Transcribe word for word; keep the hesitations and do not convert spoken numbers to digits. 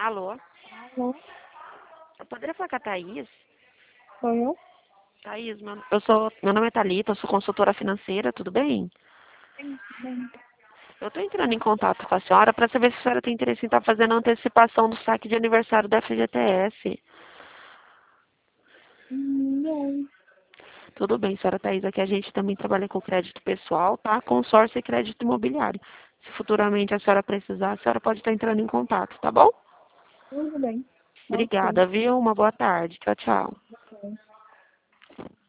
Alô? Alô? Eu poderia falar com a Thaís? Sou eu? Thaís, meu, eu sou, meu nome é Thalita, eu sou consultora financeira, tudo bem? Sim, tudo bem. Eu estou entrando em contato com a senhora para saber se a senhora tem interesse em estar fazendo a antecipação do saque de aniversário da F G T S. Hum, Não. Tudo bem, senhora Thaís, aqui a gente também trabalha com crédito pessoal, tá? Consórcio e crédito imobiliário. Se futuramente a senhora precisar, a senhora pode estar entrando em contato, tá bom? Tudo bem. Ok. Obrigada, viu? Uma boa tarde. Tchau, tchau. Ok.